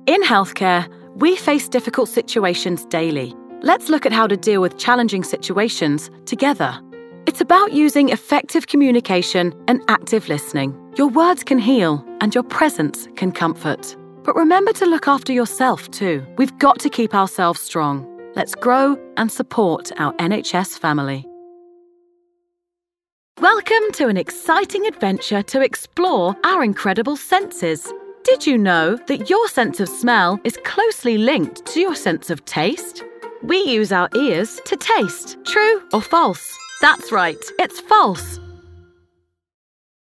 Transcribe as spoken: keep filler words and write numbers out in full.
In healthcare, we face difficult situations daily. Let's look at how to deal with challenging situations together. It's about using effective communication and active listening. Your words can heal and your presence can comfort. But remember to look after yourself too. We've got to keep ourselves strong. Let's grow and support our N H S family. Welcome to an exciting adventure to explore our incredible senses. Did you know that your sense of smell is closely linked to your sense of taste? We use our ears to taste. True or false? That's right, it's false.